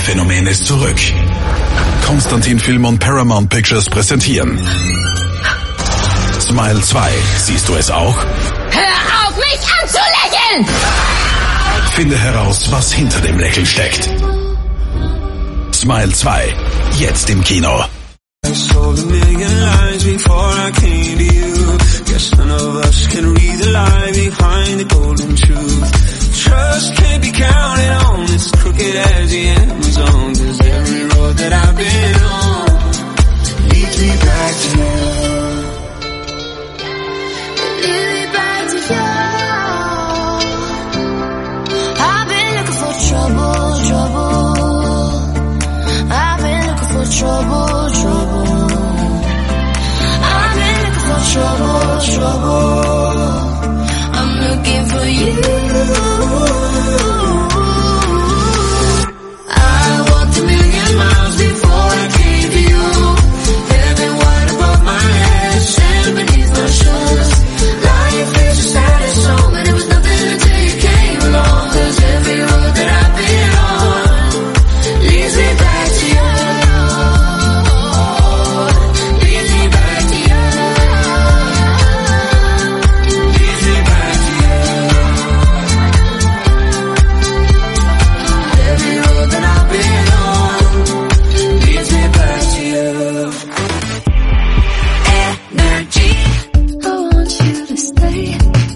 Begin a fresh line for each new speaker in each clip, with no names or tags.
Phänomen ist zurück. Konstantin Film und Paramount Pictures präsentieren Smile 2. Siehst du es auch?
Hör auf, mich anzulächeln!
Finde heraus, was hinter dem Lächeln steckt. Smile 2. Jetzt im Kino.
I sold a million lies before I came to you. Guess none of us can read the lie behind the golden truth. Trust can't be counted on, it's crooked as the Amazon. 'Cause every road that I've been on leads me back to you.
Lead me back to you. I've been looking for trouble, trouble. I've been looking for trouble, trouble. I've been looking for trouble, trouble. I'm looking for you. I walked a million miles before I came to you. Heaven wide above my head, sand beneath my shoes. Life is a sad song, but it was nothing until you came along. 'Cause every road that I've been on leads me back to you. Leads me back to you. Leads me back to you. Every road that I've been on leads me back to you. Energy. I want you to stay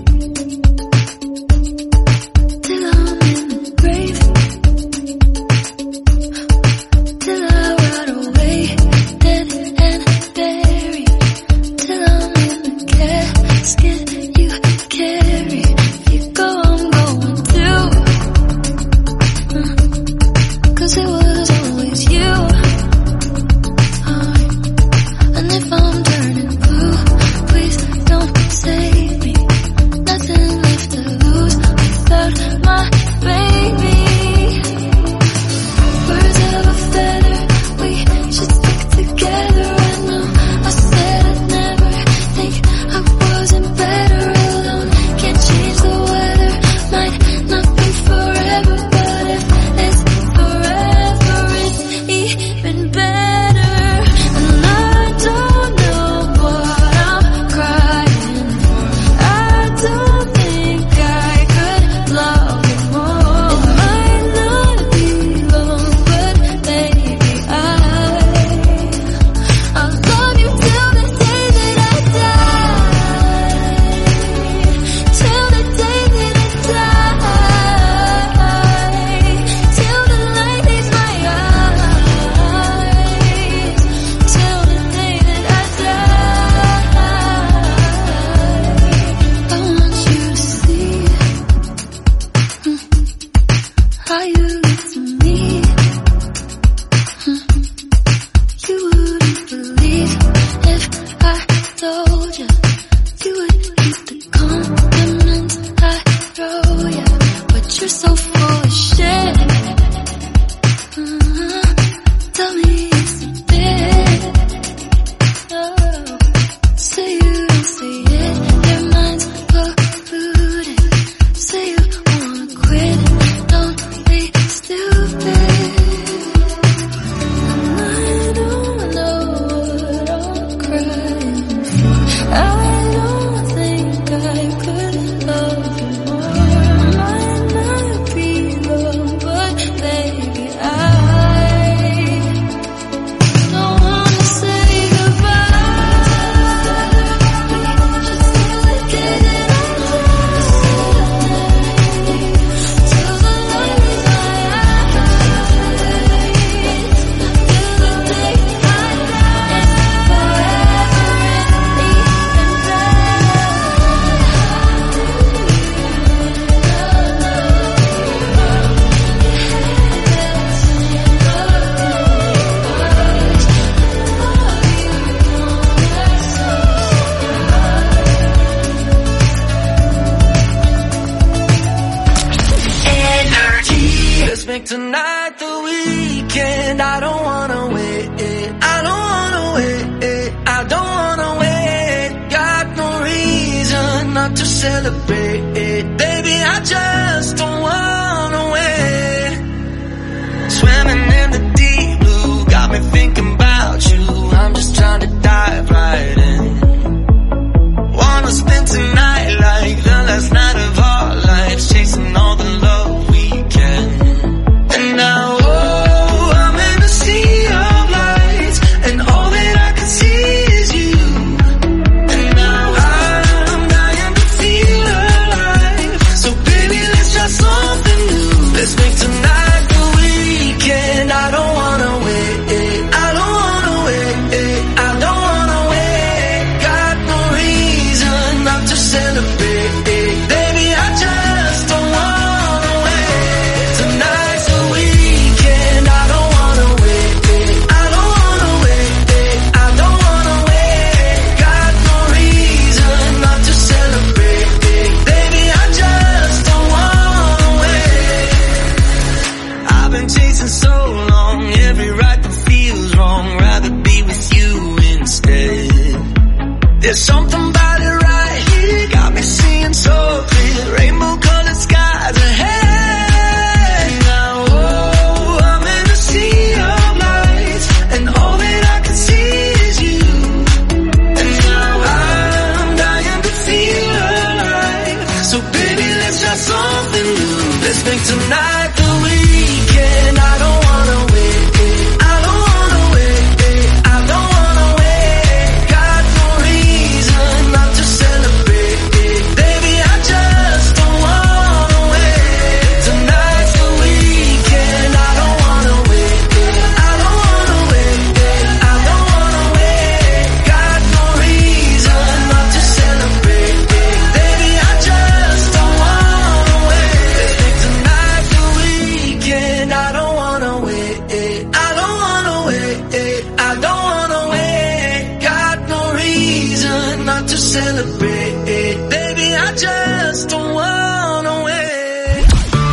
till I'm in the grave, till I rot away, dead and buried, till I'm in the casket you carry. If you go, I'm going too. 'Cause it was always you. And if I'm turning blue, please don't save me. Nothing left to lose without my baby. Birds of a feather, we should stick together. I know I said I'd never think I wasn't better alone. Can't change the weather, might not be forever, but if it's forever, it's even better. And I don't know what I'm crying for. I don't think I could love you more. It might not be long, but baby, I'll love you till the day that I die. Till the day that I die. Till the light leaves my eyes. Till the day that I die. I want you to see how you look to me. You wouldn't believe if I told you. You would keep the compliments I throw you. But you're so full of shit. Tell me it's a bit. Say you don't see it. Your mind's polluted. Say you wanna quit. Don't be stupid. And I don't know what I'm crying for. I don't think I could love you more. Might not be long, but baby, I don't wanna say goodbye. Just till the day that I die. Till the light is my eyes. Till the day I die. It's forever and even
Let's make tonight the weekend. I don't wanna wait. I don't wanna wait. I don't wanna wait. Got no reason not to celebrate. Baby, I just don't wanna wait. Swimming in in so long, every right that feels wrong, rather be with you instead. There's something about it right here, got me seeing so clear, rainbow colored skies ahead. Now, oh, I'm in a sea of lights, and all that I can see is you. And now I'm dying to feel alive, so baby, let's try something new. Let's make tonight the weekend. I don't wanna wait, I don't wanna wait, I don't wanna wait. Got no reason not to celebrate, baby, I just don't wanna wait. Tonight's the weekend. I don't wanna wait, I don't wanna wait, I don't wanna wait. Got no reason not to celebrate, baby, I just don't wanna wait. Let's make tonight the weekend. I don't wanna wait, I don't wanna wait, I don't wanna wait. Got no reason not to celebrate, baby, I just don't wanna wait.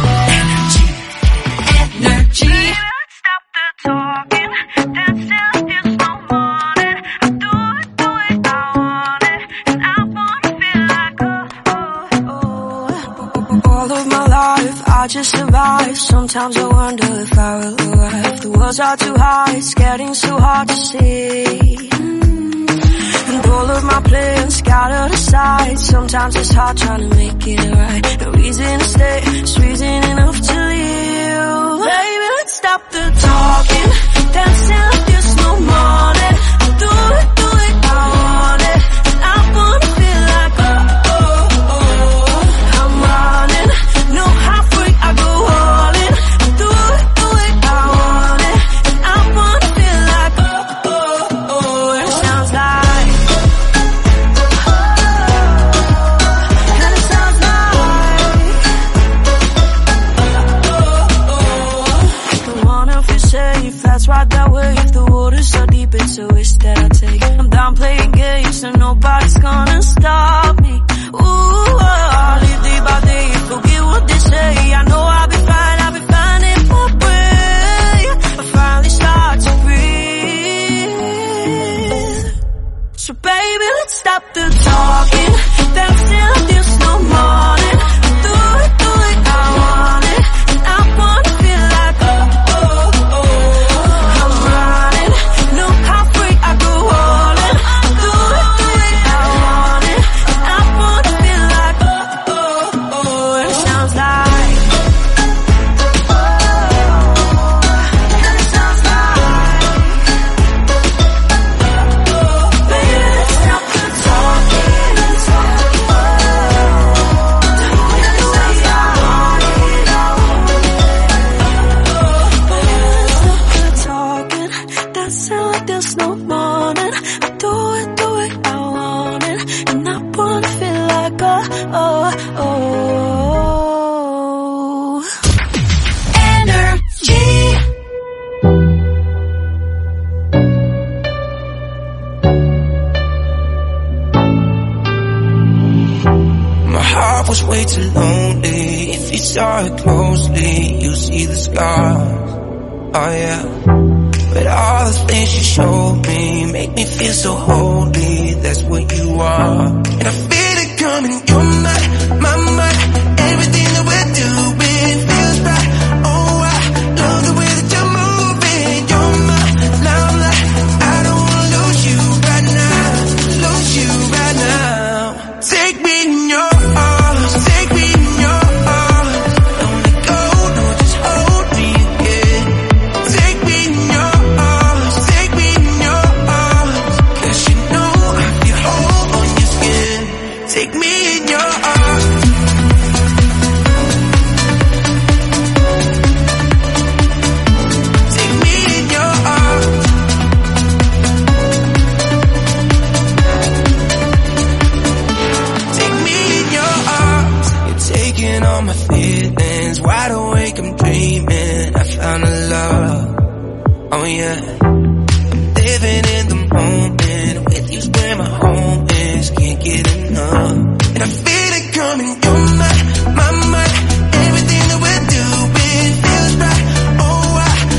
Energy.
Stop the talking, dancing till the morning. I do it, I want it, and I wanna feel like all of my life I just survive. Sometimes I wonder if I will arrive. The words are too high, it's getting so hard to see. And all of my plans scattered aside. Sometimes it's hard trying to make it right. No reason to stay, it's reason enough to leave. Baby, let's stop the talking, dancing like there's no morning. I do it, I want it, and I wanna feel like I'm running, no halfway, I go all in. I do it, I want it, and I wanna feel like and it sounds like, and it sounds like, I wanna feel safe, that's right that way. If the water's so deep, it's a risk that I take. I'm done playing games, and nobody's gonna stop me. Ooh, I'll live day by day, forget what they say. I know I'll be fine in my way. I finally start to breathe. So baby, let's stop the talking, dancing like there's no morning. I do it, I want it, and I wanna feel like I'm running, no halfway, I go all in. I do it, I want it, and I wanna feel like and it sounds like, and it sounds like, baby, let's stop the talking, and it sounds like, talking, dancing like there's no morning. I do it, I want it, and I wanna feel like energy.
My heart was way too lonely. If you saw it closely, you see the scars. Oh yeah. But all the things you showed me make me feel so holy. That's what you are. And I feel it coming. You're my mind. Everything that we're doing feels right. Oh, I love the way that you're moving. You're my limelight. I don't wanna lose you right now. Lose you right now. Take me in your arms. Take me in your arms. Don't let go. No, just hold me again. Take me in your arms. Take me in your arms. 'Cause you know I feel whole on your skin. Take me in your arms. Take me in your arms. Take me in your arms. You're taking all my feelings. Wide awake, I'm dreaming. I found a love. Oh yeah. I'm living in the moment. With you's where my home is. Can't get enough. And I feel it coming. You're my mind. Everything that we're doing feels right. Oh, I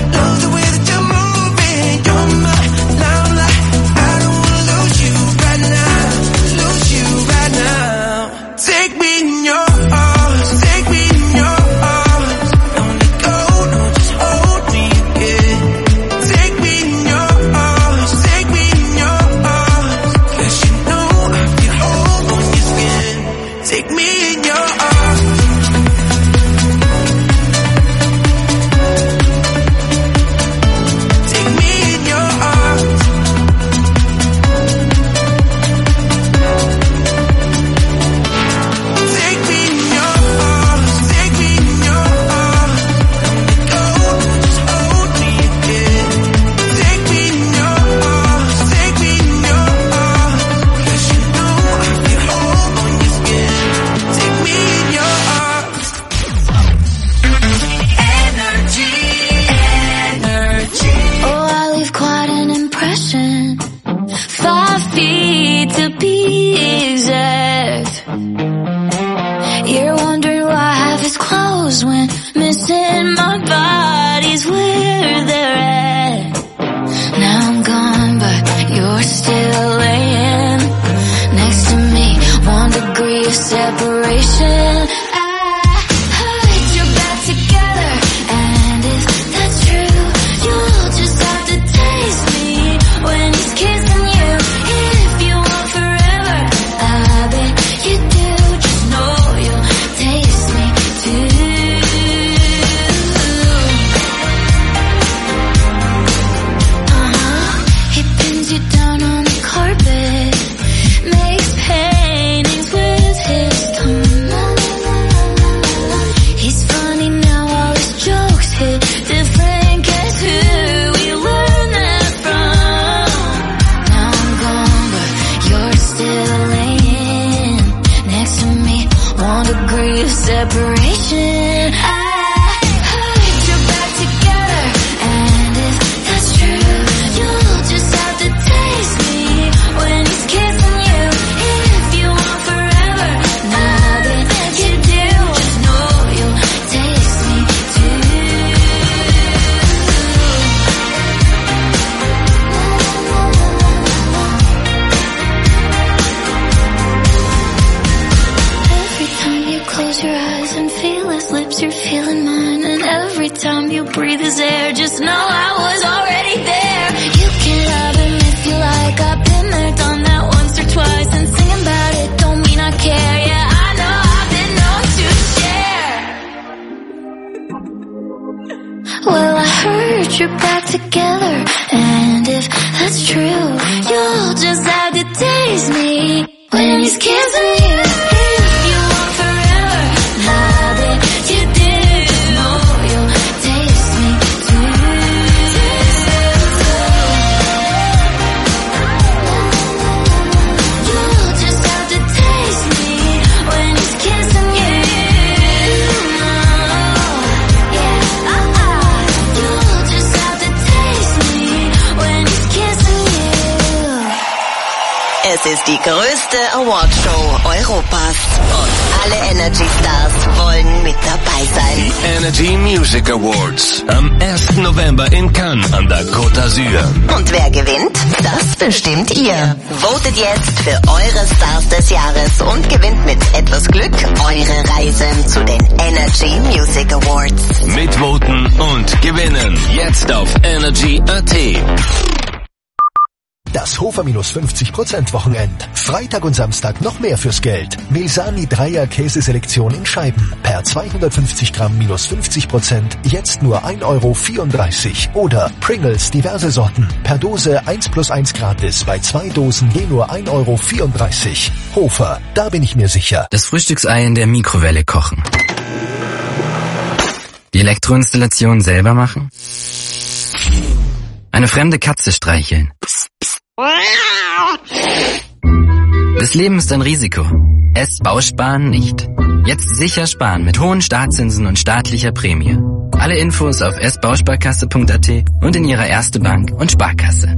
breathe his air. Just know I was already there. You can love him if you like. I've been there, done that once or twice. And singing about it don't mean I care. Yeah, I know I've been known to share. Well, I heard you're back together, and if that's true, you'll just have to taste me when he's kissing you. If you want forever, now that you do, you'll taste me too. You'll just have to taste me when he's kissing you. You'll just have to taste me when he's kissing you.
Es ist die größte Awardshow Europas und alle Energy Stars wollen mit dabei sein.
Die Energy Music Awards am 1. November in Cannes an der Côte d'Azur.
Und wer gewinnt? Das bestimmt ihr. Votet jetzt für eure Stars des Jahres und gewinnt mit etwas Glück eure Reise zu den Energy Music Awards.
Mitvoten und gewinnen jetzt auf energy.at.
Das Hofer minus 50% Wochenend. Freitag und Samstag noch mehr fürs Geld. Milsani Dreier Käseselektion in Scheiben. Per 250 Gramm minus 50%. Jetzt nur 1,34 €. Oder Pringles diverse Sorten. Per Dose 1+1 gratis. Bei 2 Dosen je nur 1,34 €. Hofer, da bin ich mir sicher.
Das Frühstücksei in der Mikrowelle kochen. Die Elektroinstallation selber machen. Eine fremde Katze streicheln. Das Leben ist ein Risiko. S-Bausparen nicht. Jetzt sicher sparen mit hohen Startzinsen und staatlicher Prämie. Alle Infos auf sbausparkasse.at und in Ihrer Erste Bank und Sparkasse.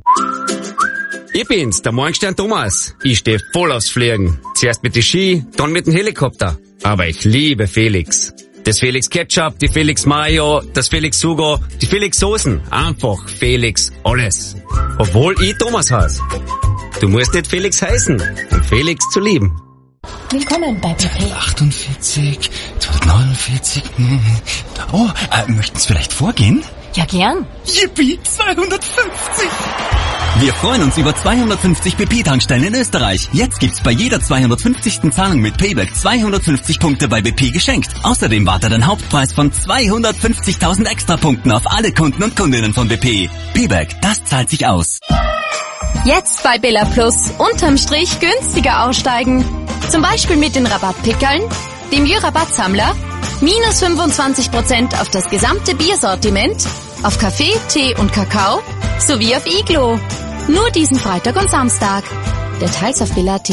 Ich bin's, der Morgenstern Thomas. Ich stehe voll aufs Fliegen. Zuerst mit den Ski, dann mit dem Helikopter. Aber ich liebe Felix. Das Felix Ketchup, die Felix Mayo, das Felix Sugo, die Felix Soßen. Einfach Felix alles. Obwohl ich Thomas heiße. Du musst nicht Felix heißen, um Felix zu lieben.
Willkommen bei BP.
48, 49. Oh, möchten Sie vielleicht vorgehen?
Ja, gern.
Yippie, 250. Wir freuen uns über 250 BP-Tankstellen in Österreich. Jetzt gibt's bei jeder 250. Zahlung mit Payback 250 Punkte bei BP geschenkt. Außerdem wartet ein Hauptpreis von 250.000 Extrapunkten auf alle Kunden und Kundinnen von BP. Payback, das zahlt sich aus.
Jetzt bei Billa Plus unterm Strich günstiger aussteigen. Zum Beispiel mit den Rabattpickeln, dem Jö-Rabattsammler, minus 25% auf das gesamte Biersortiment, auf Kaffee, Tee und Kakao sowie auf Iglo. Nur diesen Freitag und Samstag. Details auf Billa.at.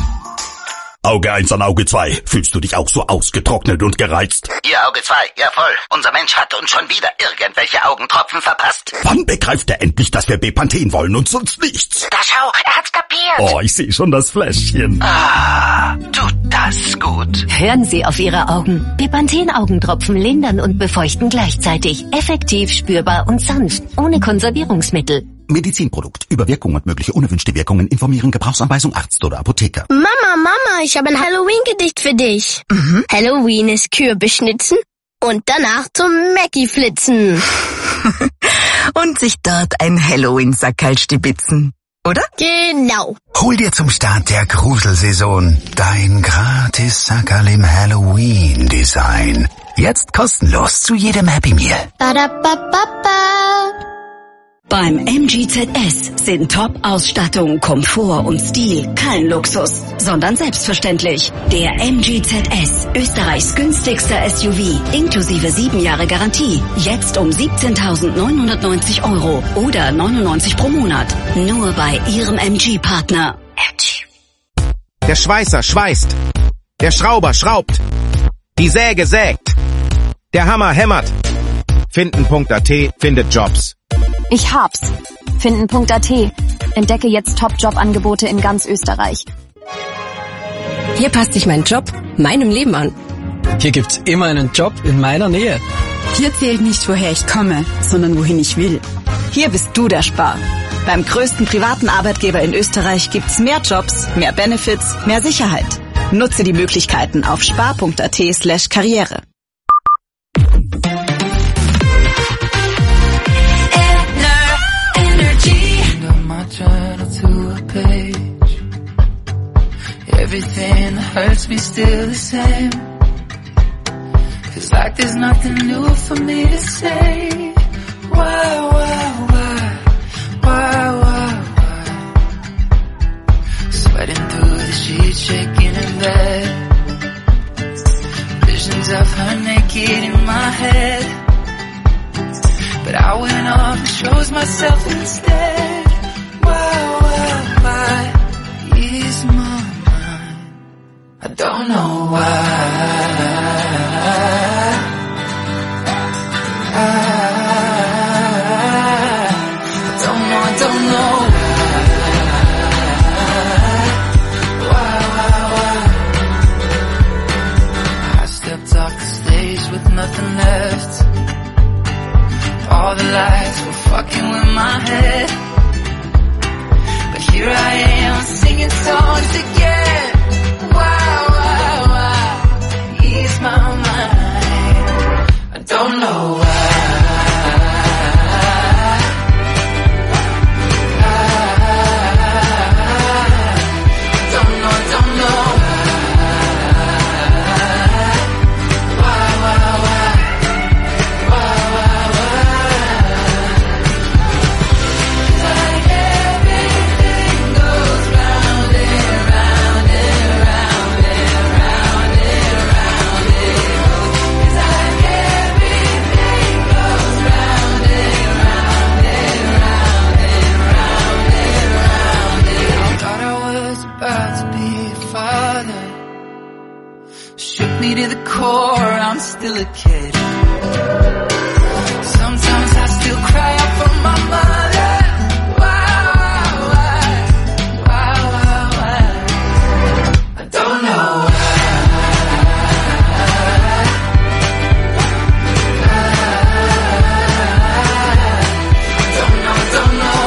Auge 1 an Auge 2. Fühlst du dich auch so ausgetrocknet und gereizt?
Ihr Auge 2, ja voll. Unser Mensch hat uns schon wieder irgendwelche Augentropfen verpasst.
Wann begreift er endlich, dass wir Bepanthen wollen und sonst nichts?
Da schau, er hat's kapiert.
Oh, ich sehe schon das Fläschchen.
Ah, tut das gut.
Hören Sie auf Ihre Augen. Bepanthen-Augentropfen lindern und befeuchten gleichzeitig. Effektiv, spürbar und sanft. Ohne Konservierungsmittel.
Medizinprodukt. Über Wirkung und mögliche unerwünschte Wirkungen informieren. Gebrauchsanweisung Arzt oder Apotheker.
Mama, ich habe ein Halloween-Gedicht für dich. Halloween ist Kürbisschnitzen und danach zum Mackie flitzen.
Und sich dort ein Halloween-Sackerl stibitzen, oder?
Genau.
Hol dir zum Start der Gruselsaison dein Gratis-Sackerl im Halloween-Design. Jetzt kostenlos zu jedem Happy Meal.
Ba-da-ba-ba-ba.
Beim MG ZS sind Top-Ausstattung, Komfort und Stil kein Luxus, sondern selbstverständlich. Der MG ZS, Österreichs günstigster SUV, inklusive 7 Jahre Garantie. Jetzt um 17.990 € oder 99 pro Monat. Nur bei Ihrem MG-Partner. MG.
Der Schweißer schweißt. Der Schrauber schraubt. Die Säge sägt. Der Hammer hämmert. Finden.at findet Jobs.
Ich hab's. Finden.at. Entdecke jetzt Top-Job-Angebote in ganz Österreich.
Hier passt sich mein Job meinem Leben an.
Hier gibt's immer einen Job in meiner Nähe.
Hier zählt nicht, woher ich komme, sondern wohin ich will.
Hier bist du der Spar. Beim größten privaten Arbeitgeber in Österreich gibt's mehr Jobs, mehr Benefits, mehr Sicherheit. Nutze die Möglichkeiten auf spar.at/karriere.
me still the same. Feels like there's nothing new for me to say. Why? Sweating through the sheets, shaking in bed. Visions of her naked in my head. But I went off and chose myself instead. Why is my mind? I don't know why. I don't know why. I stepped off the stage with nothing left. All the lights were fucking with my head. But here I am singing songs again. Why ease my mind? I don't know why. To the core, I'm still a kid. Sometimes I still cry out for my mother. Why? I don't know why. Don't know.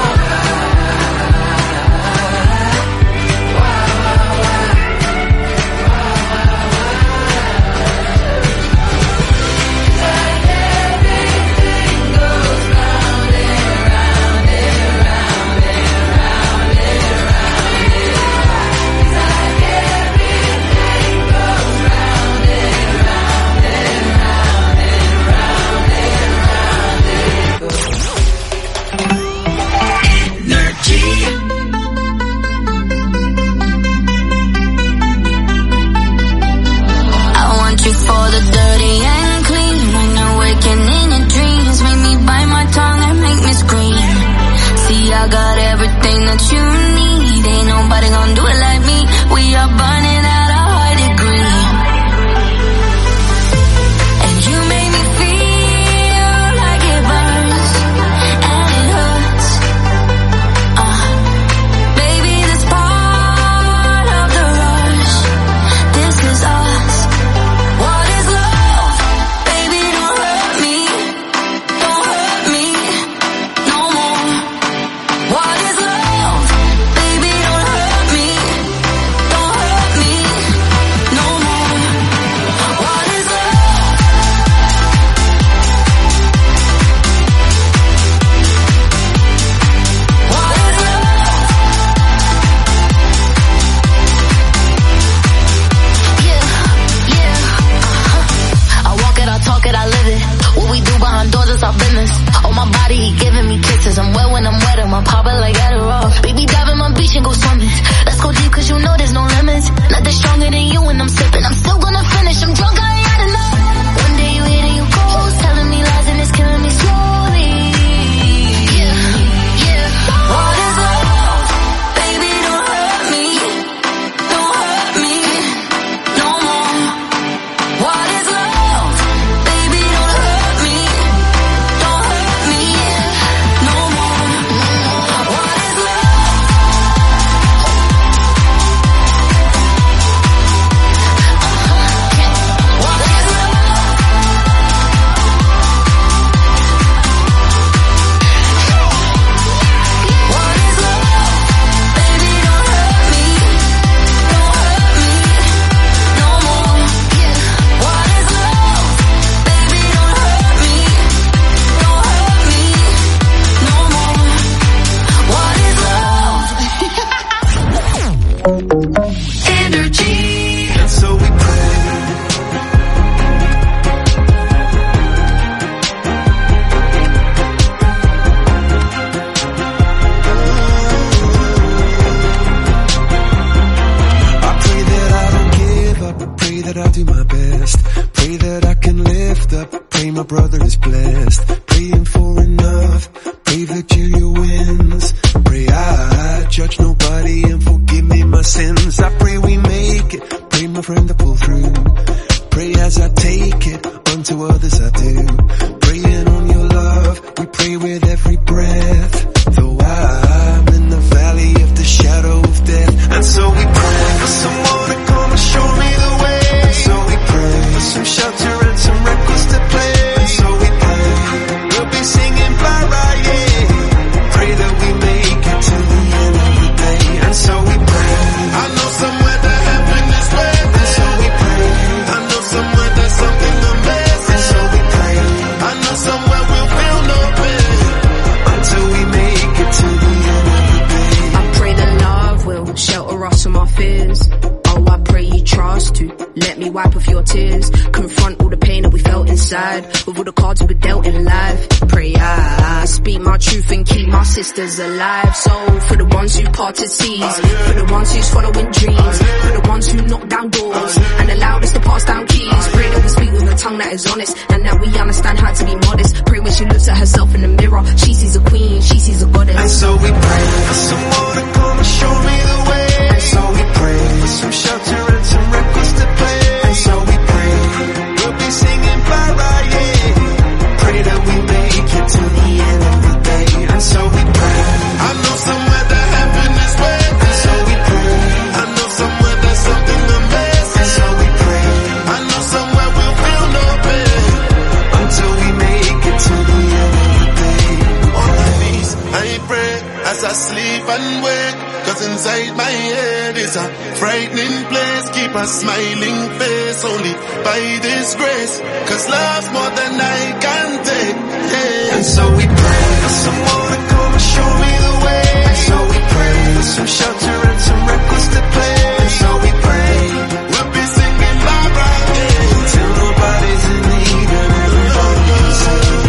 best. Praying for enough, pray victory wins. Pray I judge nobody and forgive me my sins. I pray we make it, pray my friend to pull through. Pray as I take it, unto others I do. Praying on your love, we pray with every breath. Though I'm in the valley of the shadow of death. And so we pray for someone to come and show me the way. And so we pray for some shelter and some records to play. And so we pray we'll be singing bye bye, yeah. Pray that we make it to the end of the day. And so we pray. I know somewhere that heaven is waiting. And so we pray. I know somewhere there's something amazing. And so we pray. I know somewhere we'll feel no pain until we make it to the end of the day.
I pray that love will shelter us from our fears. Oh, I pray you trust to let me wipe off your tears. Confront all the pain that we felt inside with all the cards we were dealt in life. Pray I speak my truth and keep my sisters alive. So for the ones who parted seas, for the ones who's following dreams, for the ones who knock down doors and allowed us to pass down keys. Pray that we speak with a tongue that is honest and that we understand how to be modest. Pray when she looks at herself in the mirror, she sees a queen, she sees a goddess.
And so we pray for someone to come and show me the way. And so we pray for some shelter and some records to play. And so we pray we'll be singing bye bye, yeah. Pray that we make it to the end of the day. And so we pray. I know somewhere that heaven is waiting. And so we pray. I know somewhere there's something amazing. And so we pray. I know somewhere we'll feel no pain until we make it to the end of the day. On my knees I pray as I sleep and wake. 'Cause inside my head is a frightening place. Keep a smiling face only by this grace. 'Cause love's more than I can take, yeah. And so we pray for someone to come and show me the way. And so we pray for some shelter and some records to play. And so we pray we'll be singing bye bye, yeah. Till nobody's in need and everybody's saved.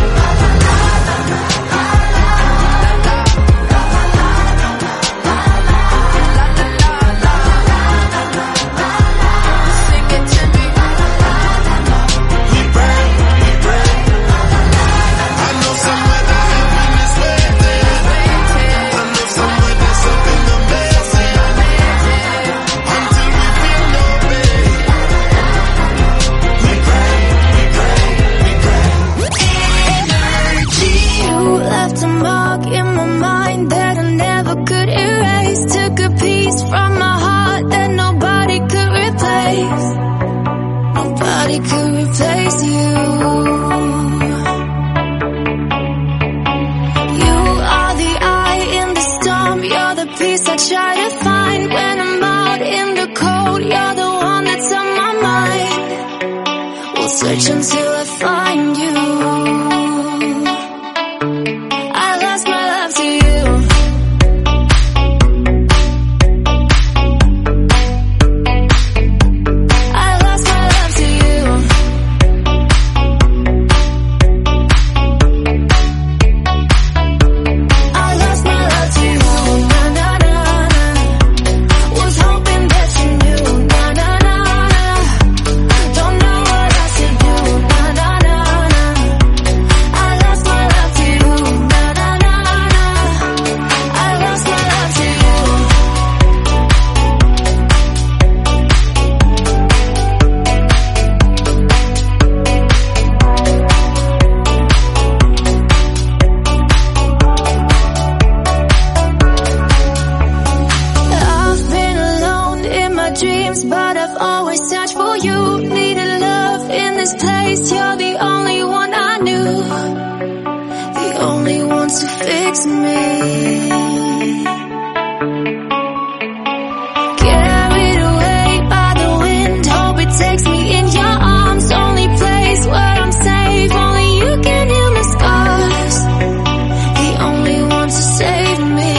Search until I find you. I lost my love to you. I lost my love to you. I lost my love to you. Na na na na. Was hoping that you knew. Na na na na. Don't know what I should do. Na na na na. I lost my love to you. Na na na na. I lost my love to you. I've been alone in my dreams, but I've always searched for you. Needed love in this place. You're the only one I knew, the only one to fix me. Carried away by the wind, hope it takes me in your arms. Only place where I'm safe, only you can heal my scars. The only one to save me.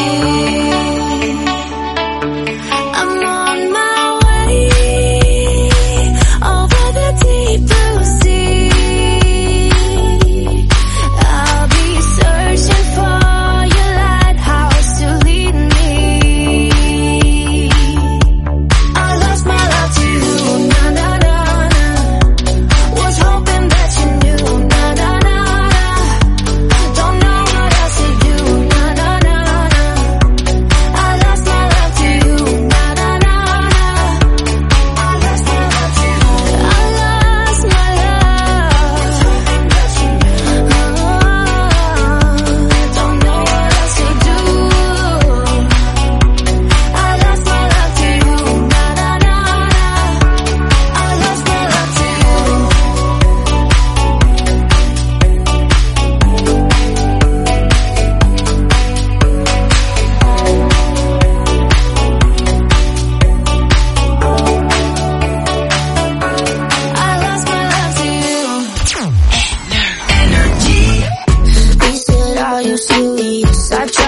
I'm on my way over the deep blue sea. I'll be searching for your light.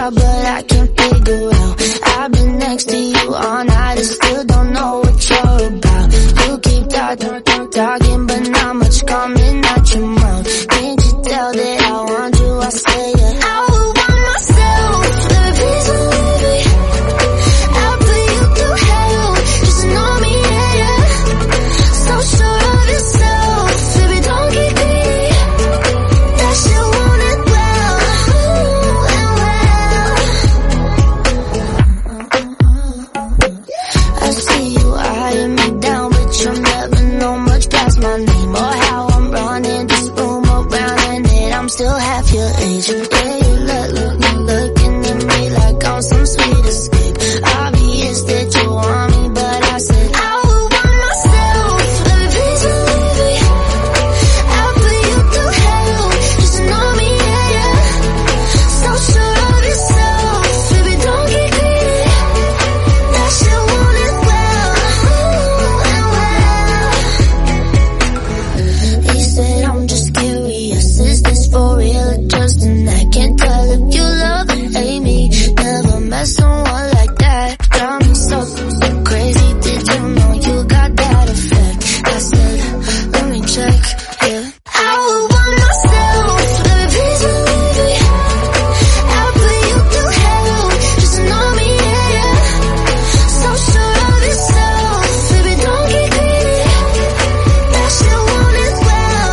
out, but I can't figure out. I've been next to you all night and still don't know what you're about. You keep talking, but not much coming out your mouth. Can't you tell that I want you? I say it. I would want myself the reason living. I'll put you through hell, just know me, yeah. So sure of yourself, baby, don't get greedy. That you want it well, I see you eyeing me down, but you'll never know much past my name or how I'm running this room around, and that I'm still half your age. Yeah, you looking at me like I'm some sweet escape. Obvious that you want me, but I said I would want myself the reason living. I'll put you through hell, just know me, yeah. So sure of yourself, baby, don't get greedy. That you want it well. He said I'm just curious, is this for real or just an act? Can't tell if you love or hate me. Never met someone like that. Got me so crazy. Did you know you got that effect? I said, let me check, yeah. I would want myself the reason living. I'll put you through hell, just know me, yeah. So sure of yourself, baby, don't get greedy. That you want it well.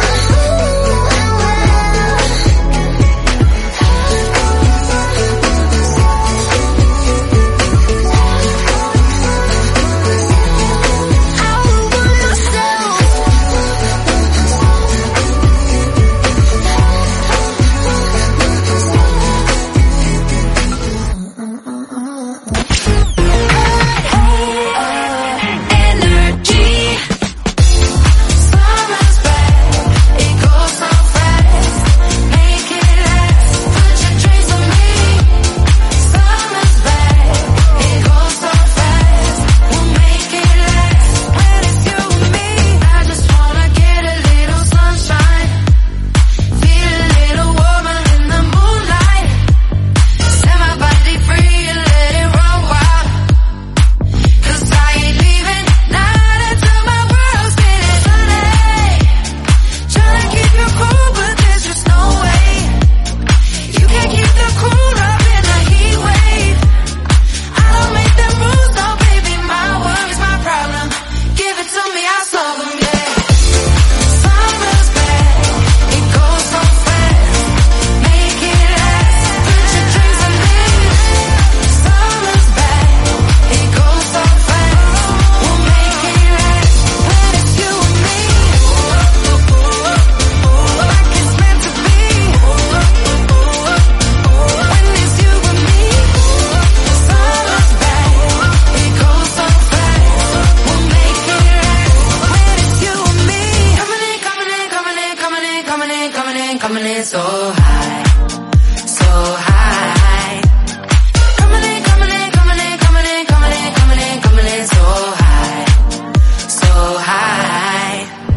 Coming in so high, so high. Coming in, coming in, coming in, coming in, coming in, coming in, coming in so high, so high.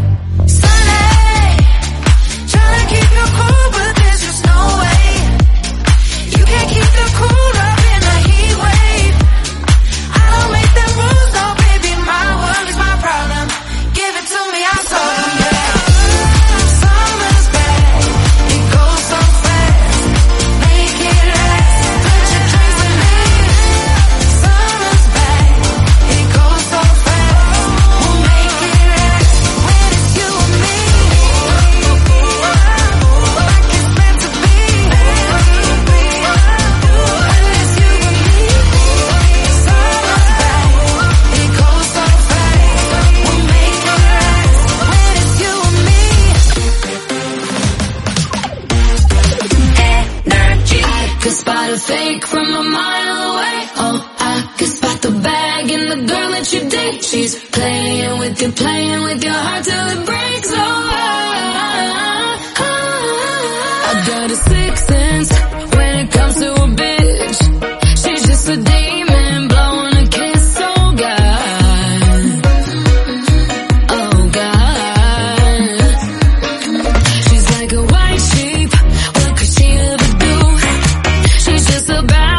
Sunny, trying to keep you cool, but there's just no way. You can't keep the cool up in a heat wave. I don't make the rules, oh baby, my world is my problem. Give it to me, I'll solve them, yeah. Summer's back, it goes so fast. Make it last, put your drinks with me. Summer's back, it goes so fast. We'll make it last when it's you and me. Like it's meant to be. When it's you and me. Summer's back, it goes so fast. We'll make it last when it's you and me. Energy, could spot a fake from a mile away. Oh, I could spot the bag in the girl that you date. She's playing with your heart till it breaks. Oh, I got a sixth sense when it comes to a bitch. She's just a demon blowing a kiss. Oh God, oh God. She's like a white sheep. What could she ever do? She's just a bad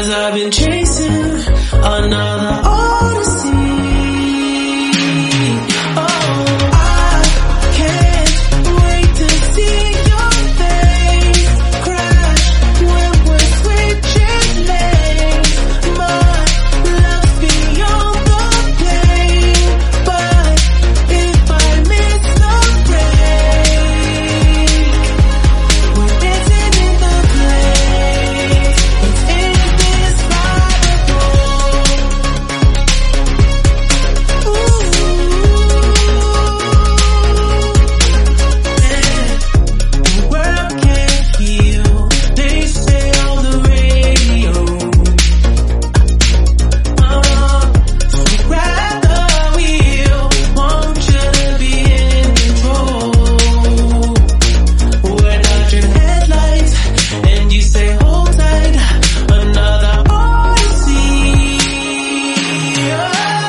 'Cause I've been chasing another odyssey. Oh, I can't wait to see your face crash when we're switching lanes. My love's beyond the pain, but if I miss the break, we're dancing in the place. It's indescribable. The world can't heal, they say on the radio. So grab the wheel, want you to be in control. We're dodging headlights, and you say hold tight, another odyssey. I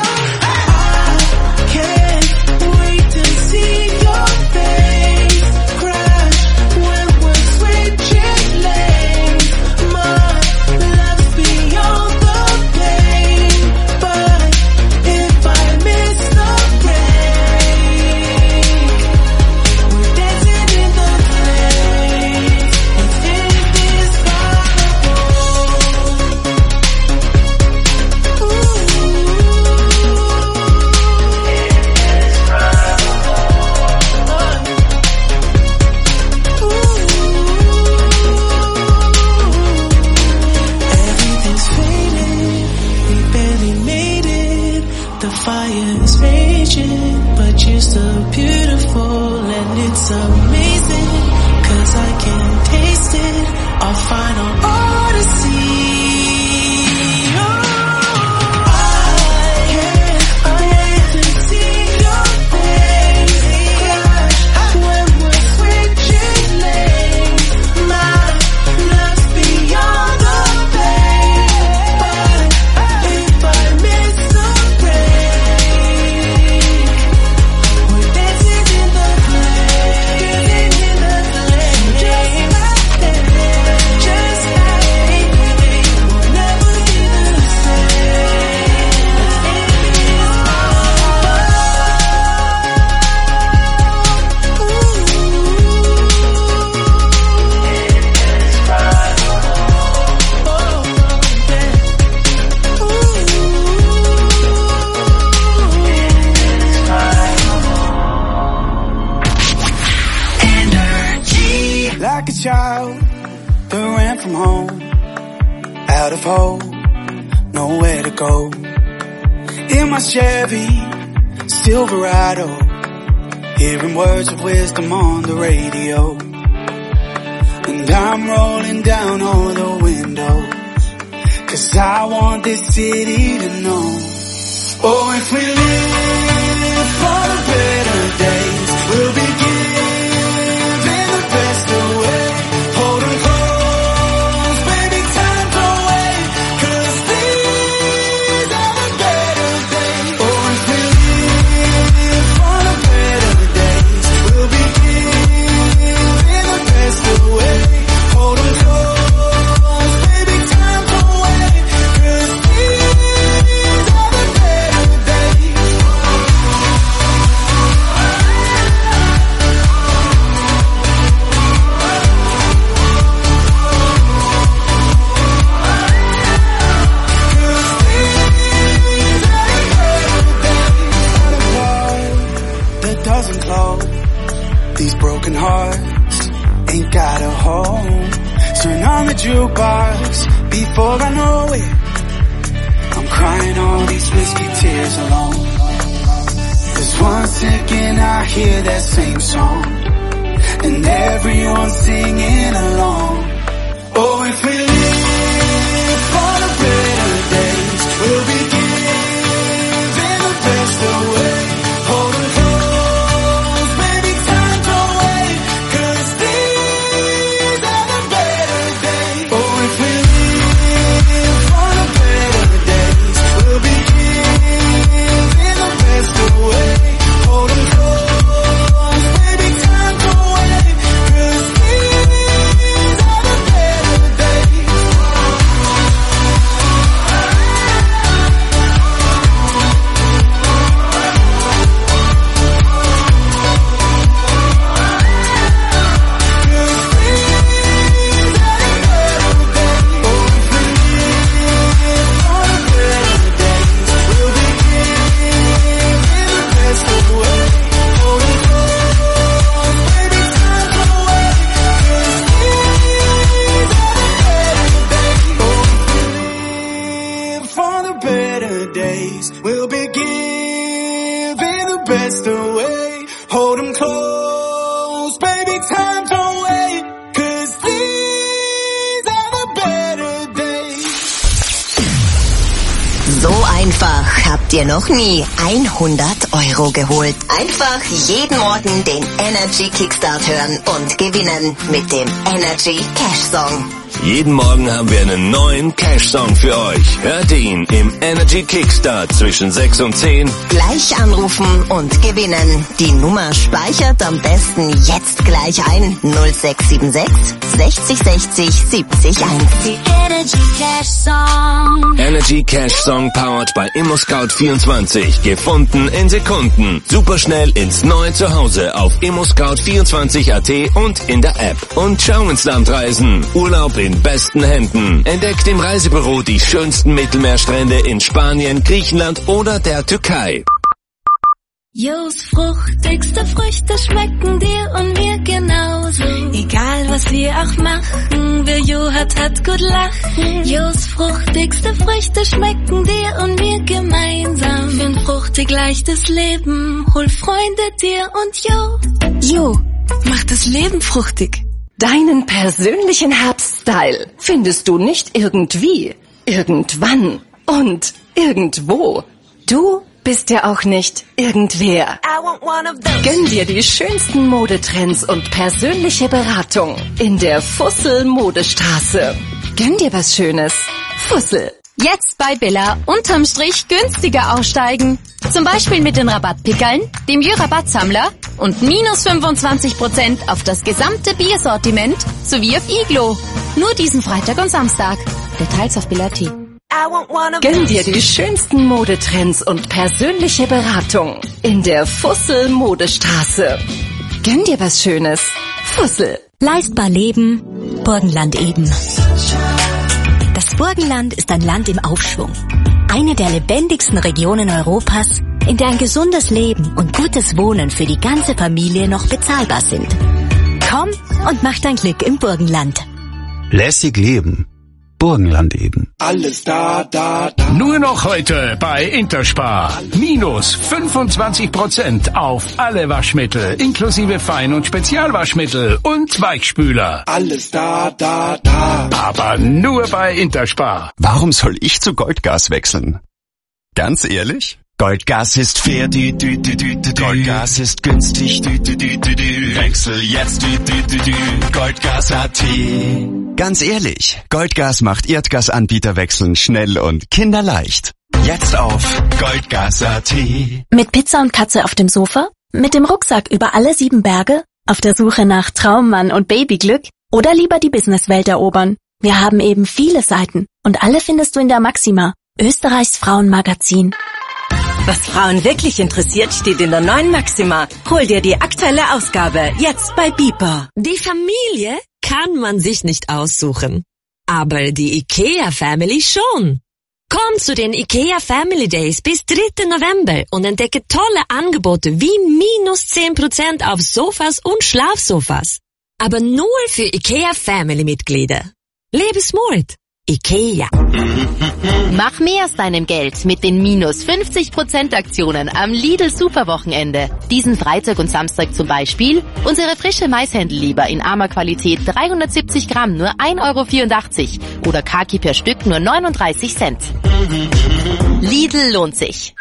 can't wait to see your face crash when we're switching lanes. My love's beyond the pain, but if I miss the break, we're dancing in the place. It's indescribable. Everything's fading, we barely made it. The fire is raging, but you're still beautiful and it's amazing. 'Cause I can taste it, our final odyssey. Oh, I can't wait to see your face crash when we're switching lanes. My love's beyond the pain, but if I miss the break, we're dancing in the place, just like that, just like we'll never be the same.
Like a child that ran from home, out of hope, nowhere to go. In my Chevy Silverado, hearing words of wisdom on the radio. And I'm rolling down all the windows, 'cause I want this city to know. Oh, if we live for the better days, we'll be giving the best away. Hold 'em close, baby, time don't wait, 'cause these are the better days. Oh, if we live for the better days, we'll be giving the best away. Hold 'em close, baby, time don't wait, 'cause these are the better days. That doesn't close. These broken hearts ain't got a home. Turn on the jukebox before I know it. I'm crying all these whiskey tears alone. 'Cause one second I hear that same song, and everyone's singing along. Oh, if we live for the better days, we'll be giving the best away. Hold 'em close, baby, time don't wait, 'cause these are the better days. Oh, if we live for the better days, we'll be giving the best away. Hold 'em close, baby, time don't wait, 'cause these are best away. Hold 'em close, baby, time don't wait, 'cause these are the better days.
So einfach habt ihr noch nie 100 € geholt. Einfach jeden Morgen den Energy Kickstart hören und gewinnen mit dem Energy Cash Song.
Jeden Morgen haben wir einen neuen Cash-Song für euch. Hört ihn im Energy Kickstart zwischen 6 und 10.
Gleich anrufen und gewinnen. Die Nummer speichert am besten jetzt gleich ein. 0676 60 60 70 1.
Die Energy Cash Song.
Energy Cash Song powered by ImmoScout24. Gefunden in Sekunden. Superschnell ins neue Zuhause auf ImmoScout24.at und in der App. Und schau ins Land reisen. Urlaub in besten Händen. Entdeckt im Reisebüro die schönsten Mittelmeerstrände in Spanien, Griechenland oder der Türkei.
Jo's fruchtigste Früchte schmecken dir und mir genauso. Egal was wir auch machen, wer Jo hat gut lachen. Jo's fruchtigste Früchte schmecken dir und mir gemeinsam. Für ein fruchtig leichtes Leben, hol Freunde dir und Jo.
Jo, macht das Leben fruchtig. Deinen persönlichen Herbststyle findest du nicht irgendwie, irgendwann und irgendwo. Du bist ja auch nicht irgendwer. Gönn dir die schönsten Modetrends und persönliche Beratung in der Fussel Modestraße. Gönn dir was Schönes. Fussel.
Jetzt bei Billa unterm Strich günstiger aussteigen. Zum Beispiel mit den Rabattpickeln, dem Jü-Rabattsammler und minus 25% auf das gesamte Biersortiment sowie auf Iglo. Nur diesen Freitag und Samstag. Details auf Billa.at.
Gönn dir die schönsten Modetrends und persönliche Beratung in der Fussel Modestraße. Gönn dir was Schönes. Fussel.
Leistbar leben, Burgenland eben. Das Burgenland ist ein Land im Aufschwung. Eine der lebendigsten Regionen Europas, in der ein gesundes Leben und gutes Wohnen für die ganze Familie noch bezahlbar sind. Komm und mach dein Glück im Burgenland.
Lässig leben. Burgenland eben.
Alles da.
Nur noch heute bei Interspar. Minus 25% auf alle Waschmittel, inklusive Fein- und Spezialwaschmittel und Weichspüler.
Alles da.
Aber nur bei Interspar.
Warum soll ich zu Goldgas wechseln? Ganz ehrlich? Goldgas ist fair, Goldgas ist günstig, Wechsel jetzt, Goldgas.at. Ganz ehrlich, Goldgas macht Erdgasanbieterwechseln schnell und kinderleicht. Jetzt auf Goldgas.at.
Mit Pizza und Katze auf dem Sofa? Mit dem Rucksack über alle 7 Berge? Auf der Suche nach Traummann und Babyglück? Oder lieber die Businesswelt erobern? Wir haben eben viele Seiten und alle findest du in der Maxima, Österreichs Frauenmagazin.
Was Frauen wirklich interessiert, steht in der neuen Maxima. Hol dir die aktuelle Ausgabe, jetzt bei Beeper.
Die Familie kann man sich nicht aussuchen. Aber die IKEA Family schon. Komm zu den IKEA Family Days bis 3. November und entdecke tolle Angebote wie minus 10% auf Sofas und Schlafsofas. Aber nur für IKEA Family Mitglieder. Lebe smart. IKEA.
Mach mehr aus deinem Geld mit den minus 50% Aktionen am Lidl Superwochenende. Diesen Freitag und Samstag zum Beispiel unsere frische Maishändelleber in armer Qualität 370 Gramm nur 1,84 € oder Kaki per Stück nur 39 Cent. Lidl lohnt sich.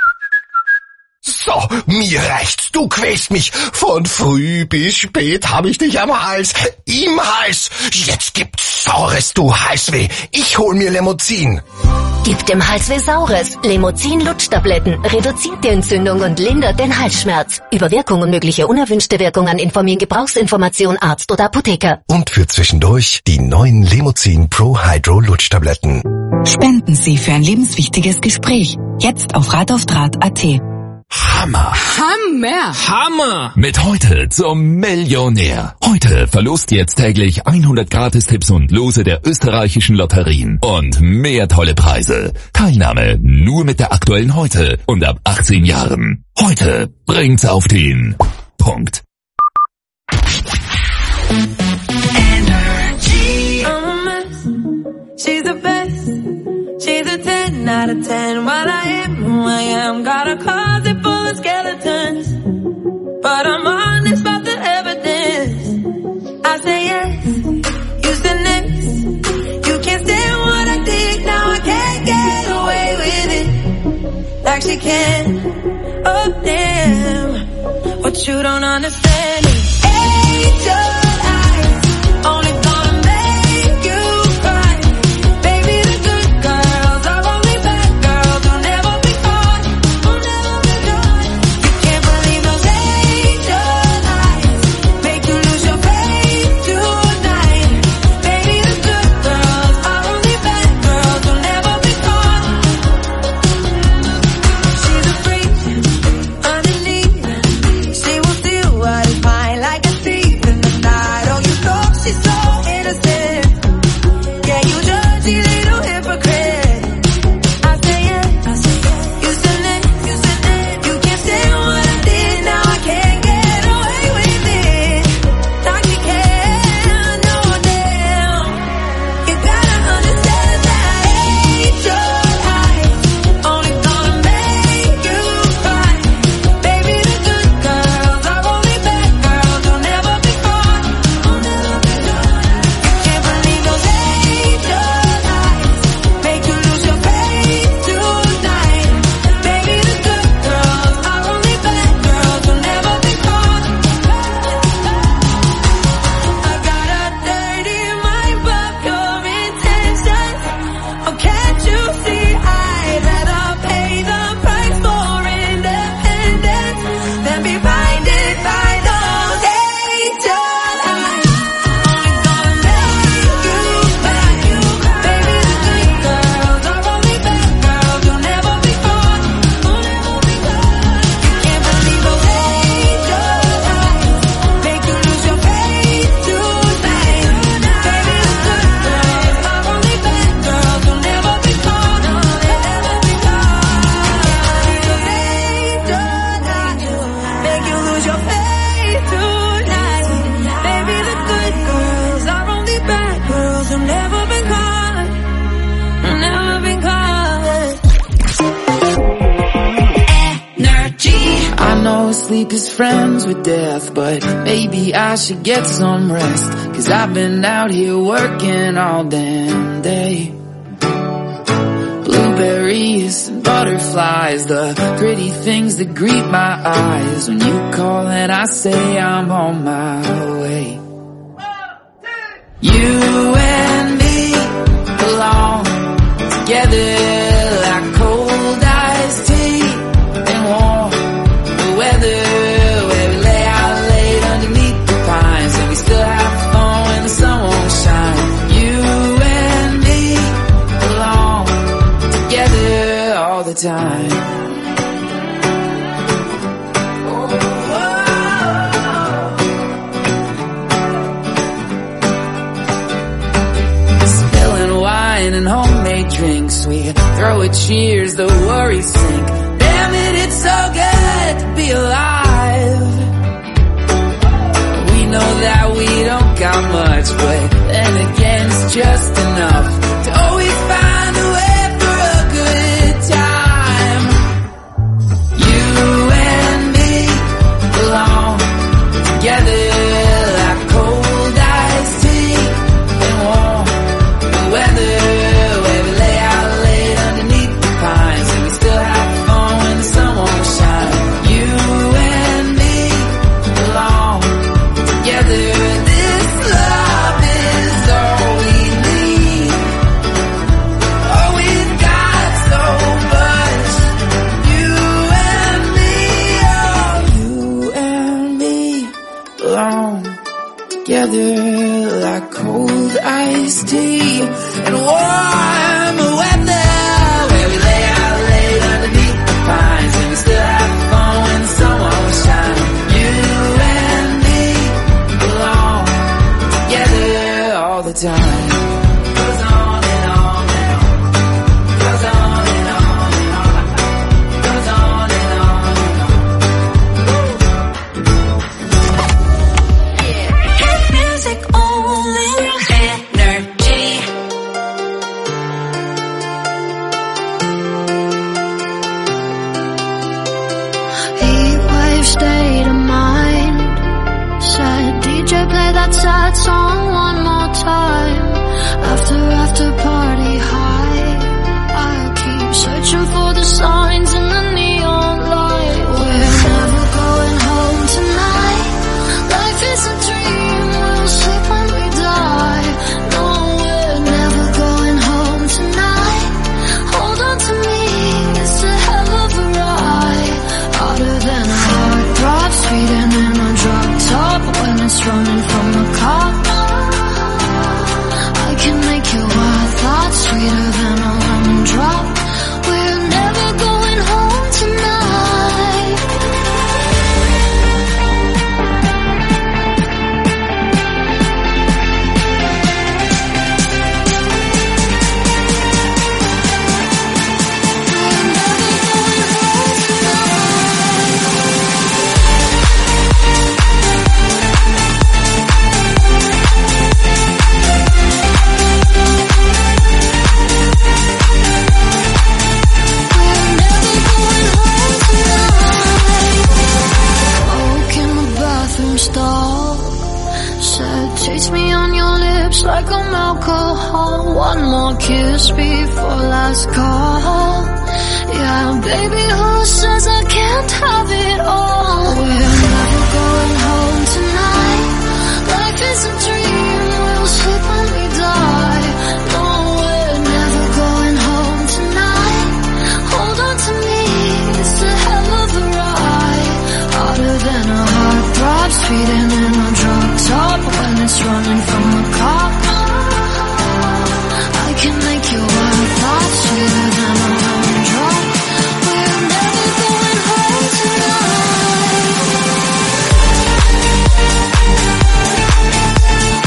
So, mir reicht's. Du quälst mich. Von früh bis spät hab ich dich am Hals. Im Hals. Jetzt gibt's Saures, du Halsweh. Ich hol mir Lemozin.
Gib dem Halsweh Saures. Lemozin Lutschtabletten reduziert die Entzündung und lindert den Halsschmerz. Über Wirkung und mögliche unerwünschte Wirkungen informieren Gebrauchsinformation Arzt oder Apotheker.
Und für zwischendurch die neuen Lemozin Pro Hydro Lutschtabletten.
Spenden Sie für ein lebenswichtiges Gespräch. Jetzt auf rataufdraht.at.
Hammer!
Hammer!
Mit heute zum Millionär. Heute verlost jetzt täglich 100 Gratistipps und Lose der österreichischen Lotterien. Und mehr tolle Preise. Teilnahme nur mit der aktuellen Heute und ab 18 Jahren. Heute bringt's auf den Punkt.
Energy. She's the best. She's a 10 out of 10. While I am who I am, got a closet full of skeletons. but I'm honest about the evidence. I say yes, you said next. You can't stand what I did, now I can't get away with it like she can. Oh damn, what you don't understand is angel eyes only gonna make you cry. Baby, the good girls are only bad girls who'll never be caught, who'll never be caught. You can't believe those angel eyes make you lose your faith tonight. Baby, the good girls are only bad girls who'll never be caught. She's a freak underneath. She will steal what is mine like a thief in the night. Oh, you thought she's so innocent. Yeah, you dirty little hypocrite. I say yes, you said next. You can't stand what I did, now I can't get away with it like you can. No damn, you gotta understand that angel eyes only gonna make you cry. Baby, the good girls are only bad girls who'll never be caught, who'll never be caught. You can't believe those angel eyes make you lose your faith tonight. Baby, the good girls are only bad girls who'll never be caught. I got a dirty mind, but pure intentions. Oh, can't you see I'd rather pay the price for independence than be blinded by those angel eyes. Only gonna make you cry. Baby, the good girls are only bad girls who'll never be caught, who'll never be caught. You can't believe those angel eyes make you lose your faith tonight. Baby, the good girls are only bad girls who'll never be caught, they'll never be caught. Those angel eyes make you lose your faith tonight. Baby, the good girls are only bad girls who'll never be caught, who'll never be caught. Energy.
I know sleep is friends with death, but maybe I should get some rest. 'Cause I've been out here working all damn day. Blueberries and butterflies, the pretty things that greet my eyes. When you call and I say I'm on my way. You and me belong together like cold iced tea and warm weather, where we lay out late underneath the pines and we still have fun when the sun won't shine. You and me belong together all the time. Spilling wine and homemade drinks, we throw a cheers, the worries sink. Damn it, it's so good to be alive. We know that we don't got much, but then again it's just enough to always find a way for a good time. You and me belong together like cold iced tea and warm weather, where we lay out late underneath the pines and we still have fun when the sun won't shine. You and me belong together. This love is all we need. Oh, we've got so much. You and me, oh, you and me belong together like cold iced tea and warm weather, where we lay out late underneath the pines and we still have fun when the sun won't shine. You and me belong together all the time. Goes on and on and on. Goes on and on and on. Goes on and on and on.
Hit music only. Energy.
tats on one more time. After party high, I keep searching for the signs in the neon light. We're never going home tonight. Life is a dream, we'll sleep when we die. No, we're never going home tonight. Hold on to me, it's a hell of a ride. Harder than a heartthrob, sweeter than a drop top when it's running from the cops. I can make your wild thoughts sweeter than a lemon drop. We're never going home tonight. Stall said, taste me on your lips like I'm alcohol. One more kiss before last call. Yeah, baby, who says I can't have it all? We're never going home tonight. Life is a dream, we'll sleep when we die. No, we're never going home tonight. Hold on to me, it's a hell of a ride. Harder than a heartthrob, sweeter than a drug top when it's running from the cops. I can make your wild thoughts sweeter than a lemon drop. We're never going home tonight.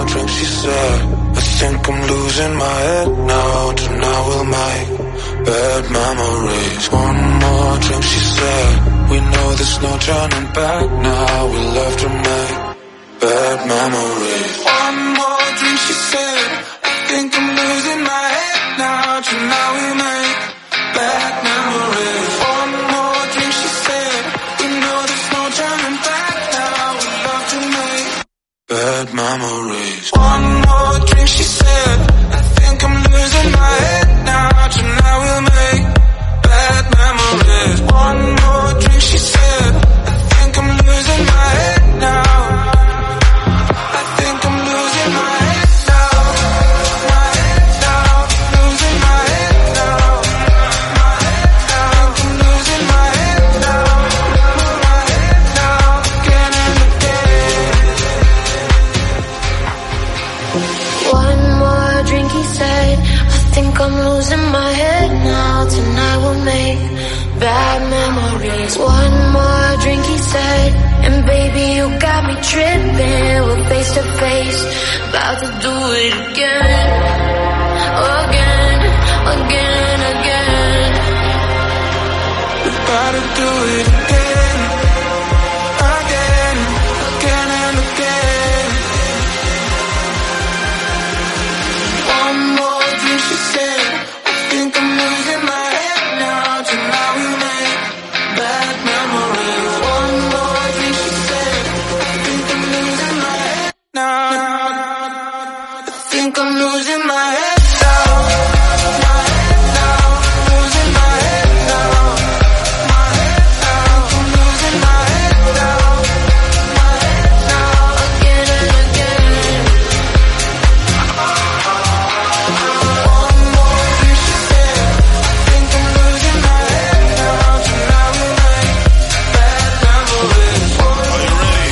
drink, she said, I think I'm losing my head now. Tonight we'll make bad memories. One more drink, she said, we know there's no turning back now. We'll have to make bad memories. One more drink, she said, I think I'm losing my head now. Tonight we'll make bad memories. One more drink, she said, we know there's no turning back now. We'll have to make bad memories. One more drink, she said, I think I'm losing my head now. Tonight we'll make bad memories. One more drink, she said, I think I'm losing my head now. I think I'm losing my head now. My head now, losing my head now. My head now, I think I'm losing my head now. My head now, again and again.
One more drink, he said, I think I'm losing my head now. Tonight we'll make bad memories. One more drink, he said, and baby, you got me tripping. We're face to face, about to do it again. Again, again, again.
We're about to do it again. Again, again and again. One more drink, she said, I think I'm losing my head now. Tonight we make bad memories. One more drink, she said, I think I'm losing my head now. I think I'm losing my head now. My head now, losing my head now. My head now, I'm losing my head now. My head now, again and again. One more drink, she said, I think I'm losing my head now. Tonight we make bad memories. Are you ready?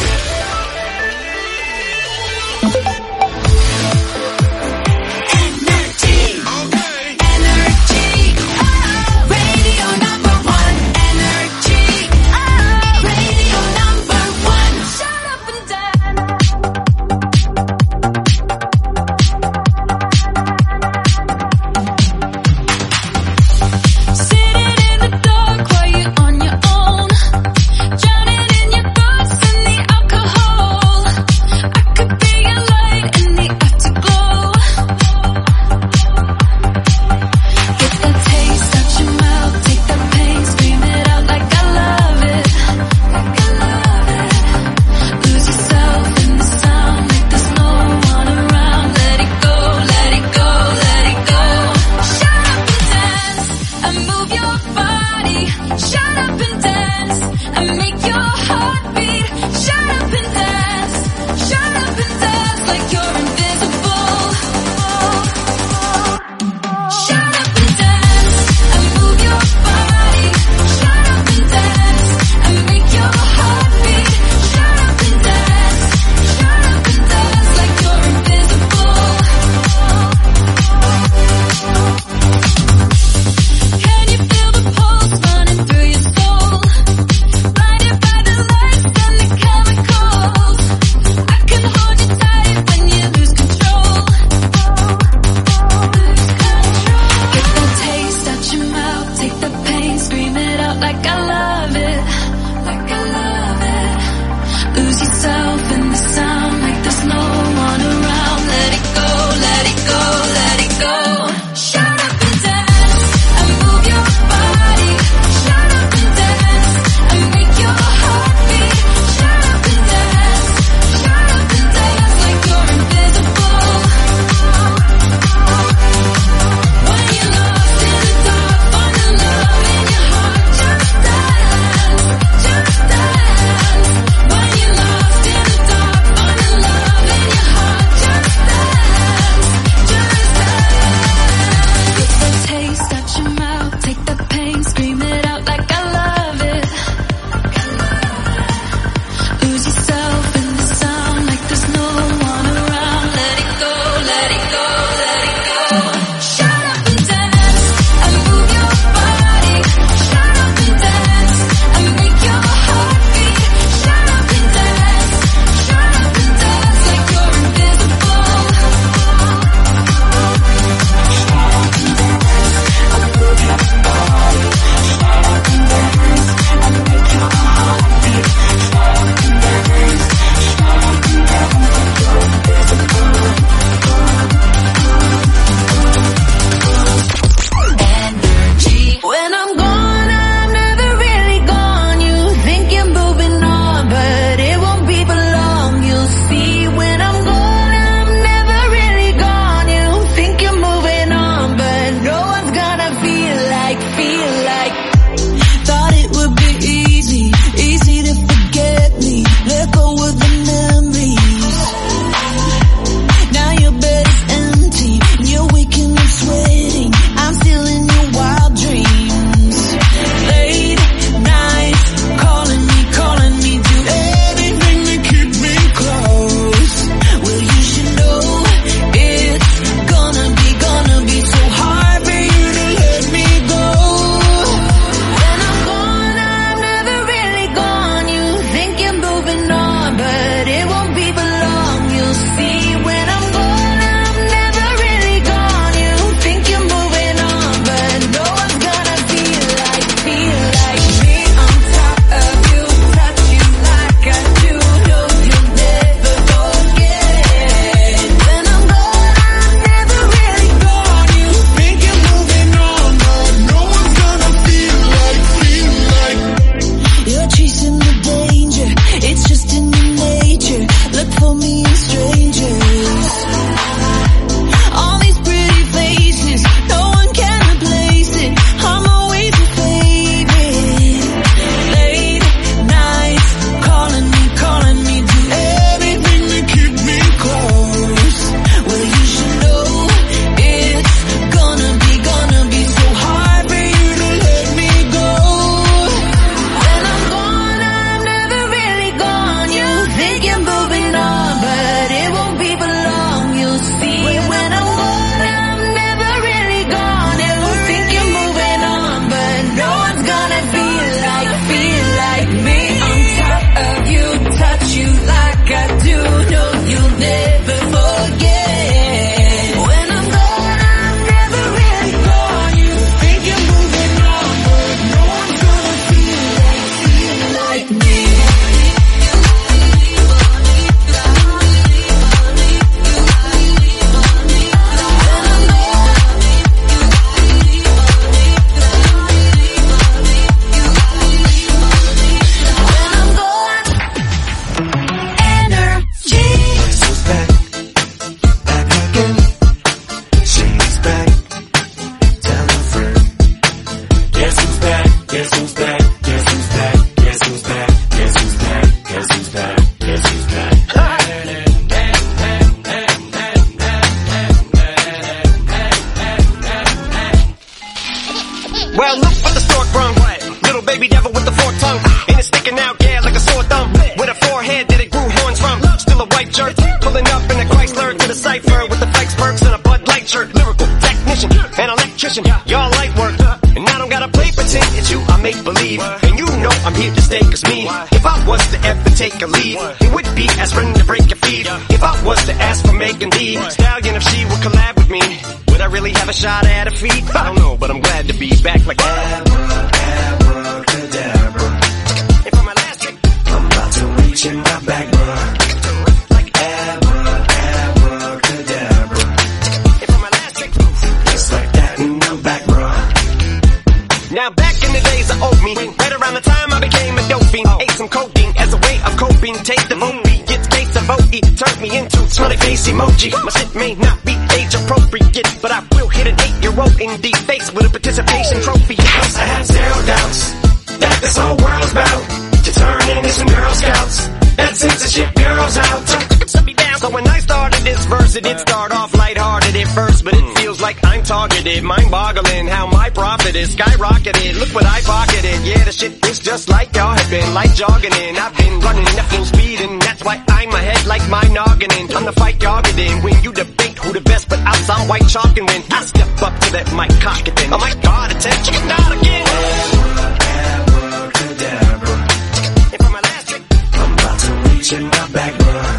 baby devil with the four-tongue. And it's sticking out, yeah, like a sore thumb. With a forehead that it grew horns from. Still a white jerk, pulling up in a Chrysler to the cypher with the Fikes perks and a Bud Light shirt. Lyrical technician, an electrician, y'all light work. And I don't gotta play pretend, it's you I make believe. And you know I'm here to stay, cause me, if I was to ever take a leave, it would be aspirin to break your feet. If I was to ask for Megan Thee Stallion, if she would collab with me, would I really have a shot at her feet? I don't know, but I'm glad to be back like abracadabra. And for my last trick, I'm about to reach in my back, bruh. Like abracadabra. And for my last trick, just like that, and I'm back, bruh. Now back in the days of old me, right around the time I became a dope fiend, ate some codeine as a way of coping. Take the vote, it's case of OE, turned me into smiley face emoji. My shit may not be age appropriate, but I will hit an 8-year-old in the face with a participation trophy. Yes, I have zero doubts that this whole world's about to turn into some Girl Scouts that sends the shit girls out. So when I started this verse, it did start off lighthearted at first, but it feels like I'm targeted, mind-boggling how my profit is skyrocketed. Look what I pocketed, yeah, the shit is just like y'all have been, like jogging in. I've been running at full speed, and that's why I'm ahead like my noggin in. I'm the fight y'all get in when you debate who the best, but I'm some white chalk, and when I step up to that mic, cock it then. Oh my God, attention, not again. Abracadabra. And for my last trick, I'm about to reach in my back, bruh.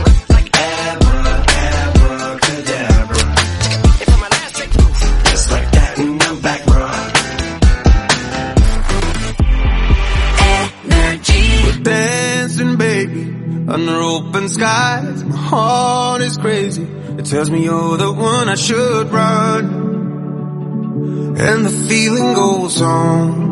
Under open skies, my heart is crazy. It tells me you're the one I should run, and the feeling goes on.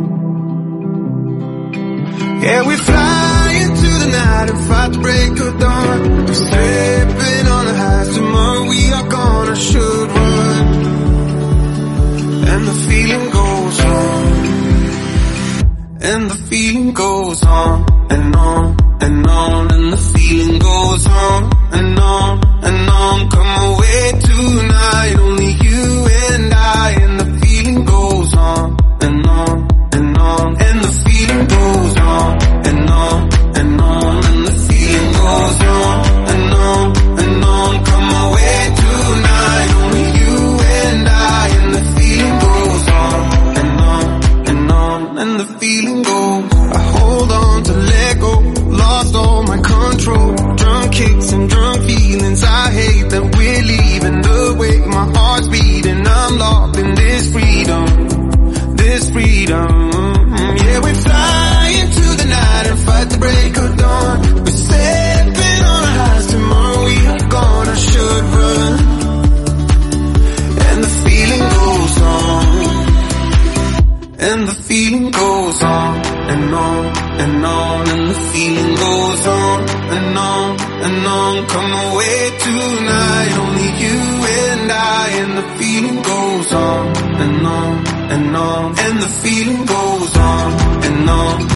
Yeah, we fly into the night and fight the break of dawn. We're slipping on the highs, tomorrow we are gone. I should run, and the feeling goes on, and the feeling goes on and on. And on, and the feeling goes on and on and on. Come away tonight, only you and I. And the feeling goes on and on and on. And the feeling goes on and on and on. And the feeling goes on and on and on. Come away tonight, only you and I. And the feeling goes on and on and on. And the feeling goes. I hold on to let go. Lost all my control, drunk kicks and drunk feelings. I hate that we're leaving the way my heart's beating. I'm locked in this freedom, this freedom. Yeah, we fly into the night and fight the break of dawn. We're stepping on our highs, tomorrow we are gone. I should run, and the feeling goes on, and the feeling goes on and on and on, and the feeling goes on and on and on. Come away tonight, only you and I. And the feeling goes on and on and on, and the feeling goes on and on